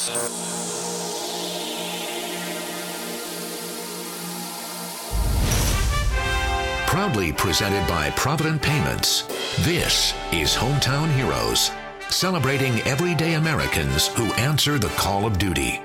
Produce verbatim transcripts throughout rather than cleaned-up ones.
Proudly presented by Provident Payments, this is Hometown Heroes, celebrating everyday Americans who answer the call of duty.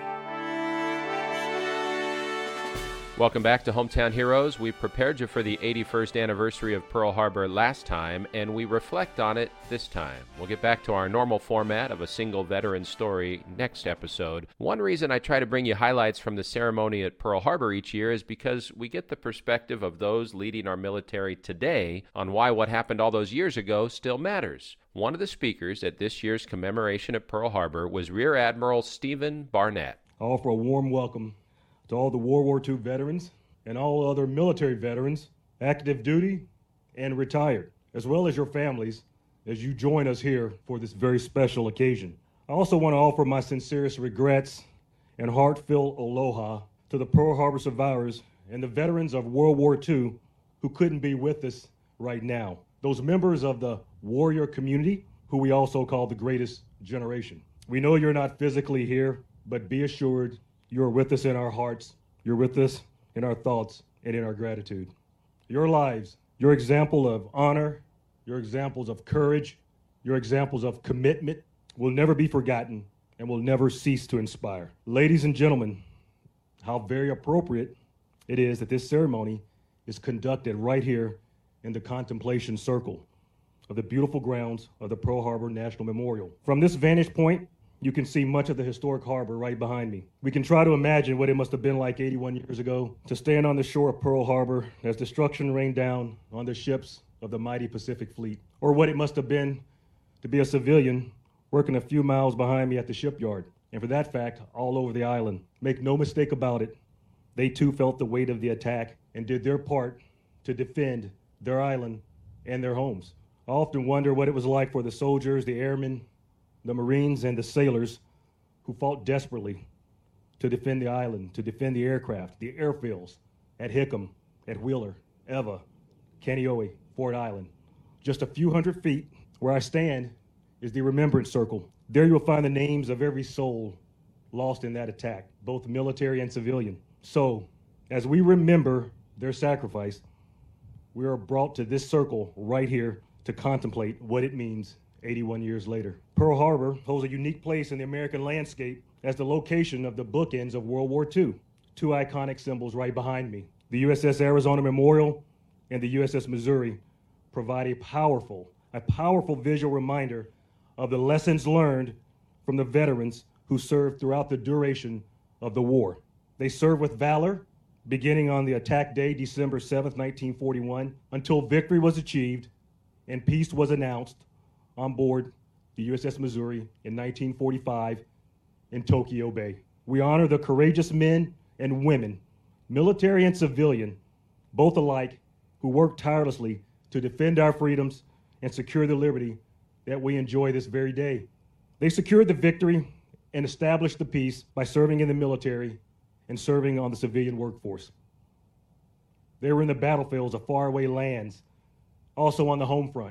Welcome back to Hometown Heroes. We prepared you for the eighty-first anniversary of Pearl Harbor last time, and we reflect on it this time. We'll get back to our normal format of a single veteran story next episode. One reason I try to bring you highlights from the ceremony at Pearl Harbor each year is because we get the perspective of those leading our military today on why what happened all those years ago still matters. One of the speakers at this year's commemoration at Pearl Harbor was Rear Admiral Stephen Barnett. I offer a warm welcome to all the World War Two veterans and all other military veterans, active duty and retired, as well as your families, as you join us here for this very special occasion. I also want to offer my sincerest regrets and heartfelt aloha to the Pearl Harbor survivors and the veterans of World War Two who couldn't be with us right now. Those members of the warrior community who we also call the greatest generation. We know you're not physically here, but be assured you're with us in our hearts, you're with us in our thoughts, and in our gratitude. Your lives, your example of honor, your examples of courage, your examples of commitment will never be forgotten and will never cease to inspire. Ladies and gentlemen, how very appropriate it is that this ceremony is conducted right here in the contemplation circle of the beautiful grounds of the Pearl Harbor National Memorial. From this vantage point, you can see much of the historic harbor right behind me. We can try to imagine what it must have been like eighty-one years ago to stand on the shore of Pearl Harbor as destruction rained down on the ships of the mighty Pacific Fleet, or what it must have been to be a civilian working a few miles behind me at the shipyard, and for that fact, all over the island. Make no mistake about it, they too felt the weight of the attack and did their part to defend their island and their homes. I often wonder what it was like for the soldiers, the airmen, the Marines, and the sailors who fought desperately to defend the island, to defend the aircraft, the airfields at Hickam, at Wheeler, Eva, Kaneohe, Fort Island. Just a few hundred feet where I stand is the Remembrance Circle. There you'll find the names of every soul lost in that attack, both military and civilian. So, as we remember their sacrifice, we are brought to this circle right here to contemplate what it means eighty-one years later. Pearl Harbor holds a unique place in the American landscape as the location of the bookends of World War Two. Two iconic symbols right behind me. The U S S Arizona Memorial and the U S S Missouri provide a powerful, a powerful visual reminder of the lessons learned from the veterans who served throughout the duration of the war. They served with valor, beginning on the attack day, December seventh, nineteen forty-one, until victory was achieved and peace was announced on board the U S S Missouri in nineteen forty-five in Tokyo Bay. We honor the courageous men and women, military and civilian, both alike, who worked tirelessly to defend our freedoms and secure the liberty that we enjoy this very day. They secured the victory and established the peace by serving in the military and serving on the civilian workforce. They were in the battlefields of faraway lands, also on the home front.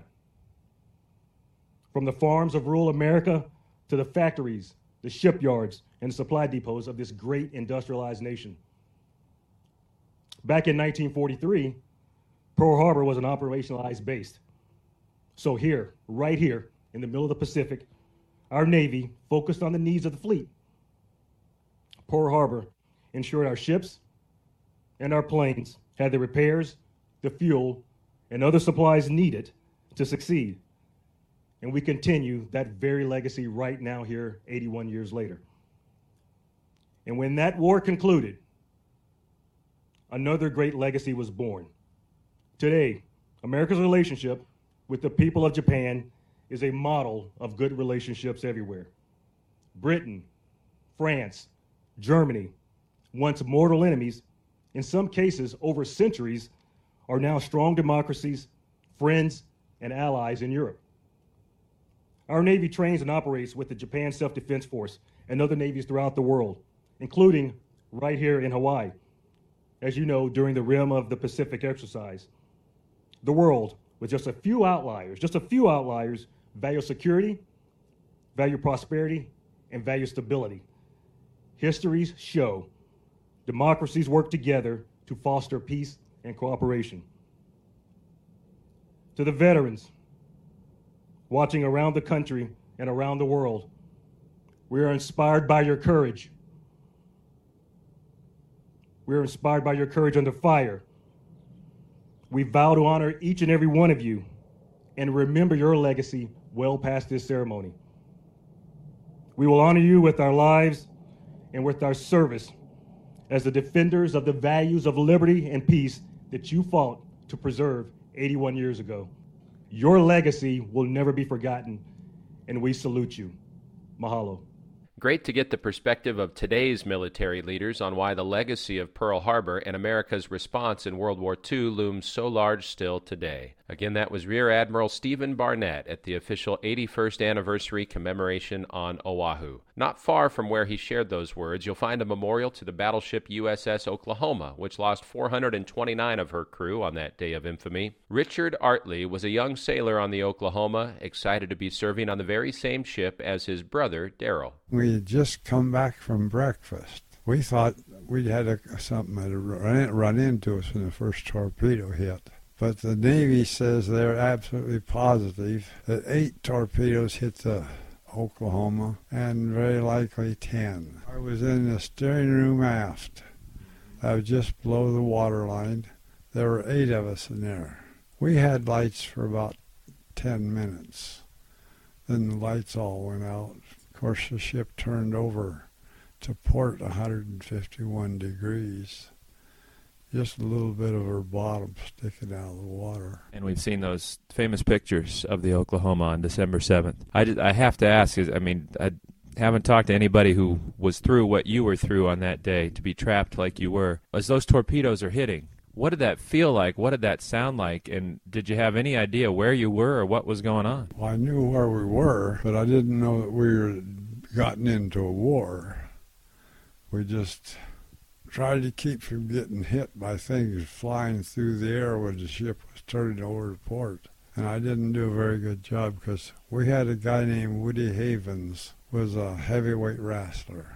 From the farms of rural America to the factories, the shipyards, and the supply depots of this great industrialized nation. Back in nineteen forty-three, Pearl Harbor was an operationalized base. So here, right here, in the middle of the Pacific, our Navy focused on the needs of the fleet. Pearl Harbor ensured our ships and our planes had the repairs, the fuel, and other supplies needed to succeed. And we continue that very legacy right now here, eighty-one years later. And when that war concluded, another great legacy was born. Today, America's relationship with the people of Japan is a model of good relationships everywhere. Britain, France, Germany, once mortal enemies, in some cases over centuries, are now strong democracies, friends, and allies in Europe. Our Navy trains and operates with the Japan Self-Defense Force and other navies throughout the world, including right here in Hawaii, as you know, during the Rim of the Pacific exercise. The world, with just a few outliers, just a few outliers, value security, value prosperity, and value stability. histories show democracies work together to foster peace and cooperation. To the veterans watching around the country and around the world, we are inspired by your courage. We are inspired by your courage under fire. We vow to honor each and every one of you and remember your legacy well past this ceremony. We will honor you with our lives and with our service as the defenders of the values of liberty and peace that you fought to preserve eighty-one years ago. Your legacy will never be forgotten, and we salute you. Mahalo. Great to get the perspective of today's military leaders on why the legacy of Pearl Harbor and America's response in World War Two looms so large still today. Again, that was Rear Admiral Stephen Barnett at the official eighty-first anniversary commemoration on Oahu. Not far from where he shared those words, you'll find a memorial to the battleship U S S Oklahoma, which lost four hundred twenty-nine of her crew on that day of infamy. Richard Artley was a young sailor on the Oklahoma, excited to be serving on the very same ship as his brother, Darrell. We had just come back from breakfast. We thought we'd had a, something that run, run into us when the first torpedo hit. But the Navy says they're absolutely positive that eight torpedoes hit the Oklahoma and very likely ten. I was in the steering room aft. I was just below the waterline. There were eight of us in there. We had lights for about ten minutes. Then the lights all went out. Of course, the ship turned over to port one hundred fifty-one degrees. Just a little bit of her bottom sticking out of the water. And we've seen those famous pictures of the Oklahoma on December seventh. I, just, I have to ask, I mean, I haven't talked to anybody who was through what you were through on that day, to be trapped like you were. As those torpedoes are hitting, what did that feel like? What did that sound like? And did you have any idea where you were or what was going on? Well, I knew where we were, but I didn't know that we were gotten into a war. We just tried to keep from getting hit by things flying through the air when the ship was turning over to port. And I didn't do a very good job because we had a guy named Woody Havens, was a heavyweight wrestler.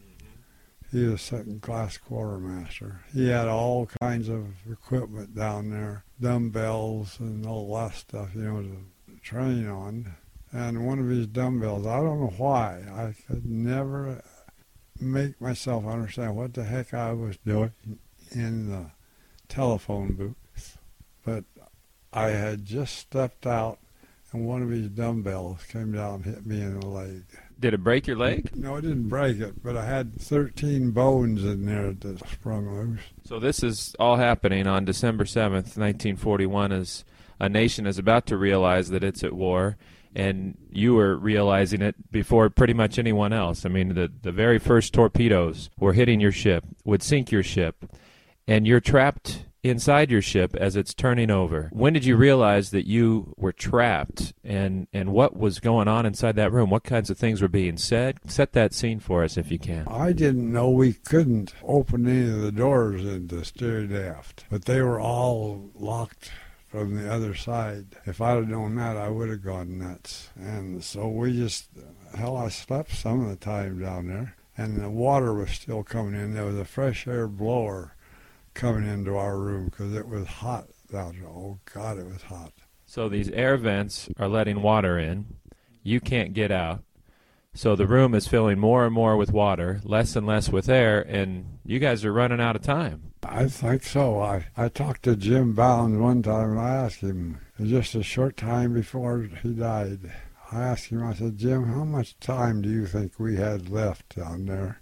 He was a second-class quartermaster. He had all kinds of equipment down there, dumbbells and all that stuff, you know, to train on. And one of his dumbbells, I don't know why, I could never make myself understand what the heck I was doing in the telephone booth. But I had just stepped out, and one of his dumbbells came down and hit me in the leg. Did it break your leg? No, it didn't break it, but I had thirteen bones in there that sprung loose. So this is all happening on December seventh, nineteen forty-one, as a nation is about to realize that it's at war, and you were realizing it before pretty much anyone else. I mean, the, the very first torpedoes were hitting your ship, would sink your ship, and you're trapped inside your ship as it's turning over. When did you realize that you were trapped, and, and what was going on inside that room? What kinds of things were being said? Set that scene for us if you can. I didn't know we couldn't open any of the doors into steering aft, but they were all locked from the other side. If I'd have known that, I would have gone nuts. And so we just, hell, I slept some of the time down there, and the water was still coming in. There was a fresh air blower coming into our room because it was hot down there. Oh, God, it was hot. So these air vents are letting water in. You can't get out. So the room is filling more and more with water, less and less with air, and you guys are running out of time. I think so. I, I talked to Jim Bounds one time, and I asked him, just a short time before he died, I asked him, I said, Jim, how much time do you think we had left down there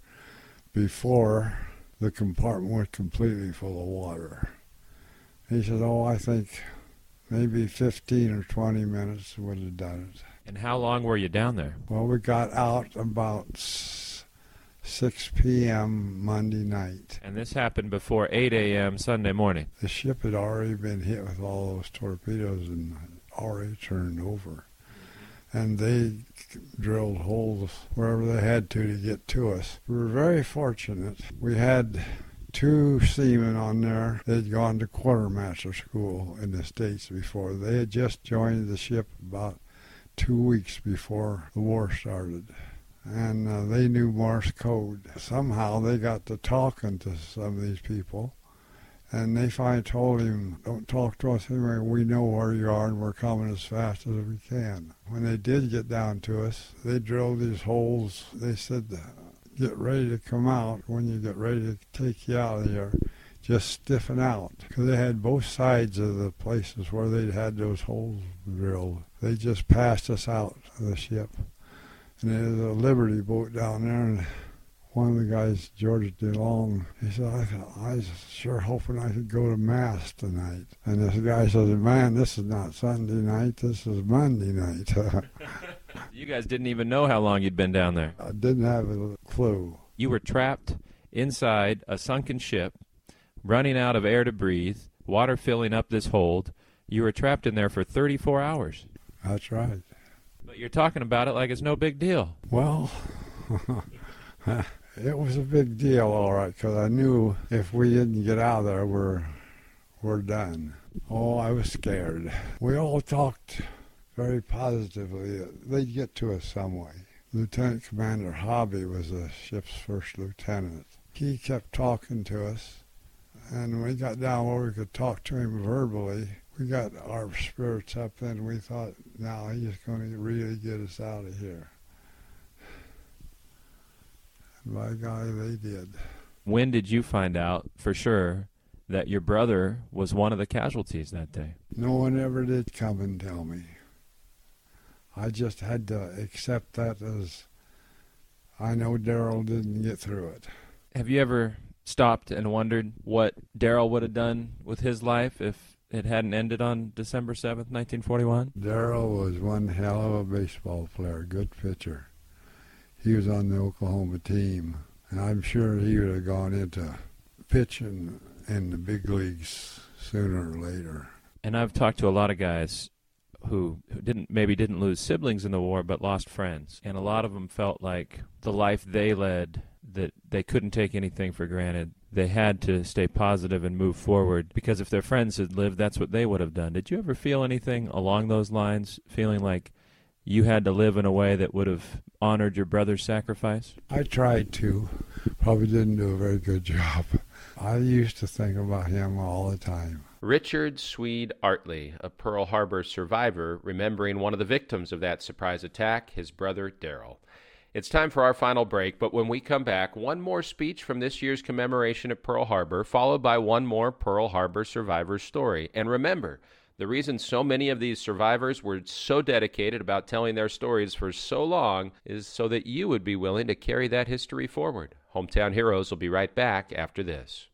before the compartment was completely full of water? He said, oh, I think maybe fifteen or twenty minutes would have done it. And how long were you down there? Well, we got out about six p.m. Monday night. And this happened before eight a.m. Sunday morning. The ship had already been hit with all those torpedoes and already turned over. And they drilled holes wherever they had to to get to us. We were very fortunate. We had two seamen on there. They'd gone to quartermaster school in the States before. They had just joined the ship about two weeks before the war started. and uh, they knew Morse code. Somehow they got to talking to some of these people, and they finally told him, don't talk to us anyway, we know where you are and we're coming as fast as we can. When they did get down to us, they drilled these holes. They said, get ready to come out. When you get ready to take you out of here, just stiffen out. Because they had both sides of the places where they'd had those holes drilled. They just passed us out of the ship. And there's a Liberty boat down there, and one of the guys, George DeLong, he said, I, thought, I was sure hoping I could go to Mass tonight. And this guy says, man, this is not Sunday night, this is Monday night. You guys didn't even know how long you'd been down there. I didn't have a clue. You were trapped inside a sunken ship, running out of air to breathe, water filling up this hold. You were trapped in there for thirty-four hours. That's right. But you're talking about it like it's no big deal. Well, it was a big deal, all right, because I knew if we didn't get out of there, we're, we're done. Oh, I was scared. We all talked very positively. They'd get to us some way. Lieutenant Commander Hobby was the ship's first lieutenant. He kept talking to us, and when we got down where we could talk to him verbally, we got our spirits up, and we thought, now he's going to really get us out of here. And by golly, they did. When did you find out for sure that your brother was one of the casualties that day? No one ever did come and tell me. I just had to accept that as I know Darrell didn't get through it. Have you ever stopped and wondered what Darrell would have done with his life if it hadn't ended on December seventh, nineteen forty-one? Darrell was one hell of a baseball player, good pitcher. He was on the Oklahoma team, and I'm sure he would have gone into pitching in the big leagues sooner or later. And I've talked to a lot of guys who, who didn't maybe didn't lose siblings in the war but lost friends, and a lot of them felt like the life they led, that they couldn't take anything for granted. They had to stay positive and move forward, because if their friends had lived, that's what they would have done. Did you ever feel anything along those lines, feeling like you had to live in a way that would have honored your brother's sacrifice? I tried to. Probably didn't do a very good job. I used to think about him all the time. Richard Swede Artley, a Pearl Harbor survivor, remembering one of the victims of that surprise attack, his brother Darrell. It's time for our final break, but when we come back, one more speech from this year's commemoration at Pearl Harbor, followed by one more Pearl Harbor survivor story. And remember, the reason so many of these survivors were so dedicated about telling their stories for so long is so that you would be willing to carry that history forward. Hometown Heroes will be right back after this.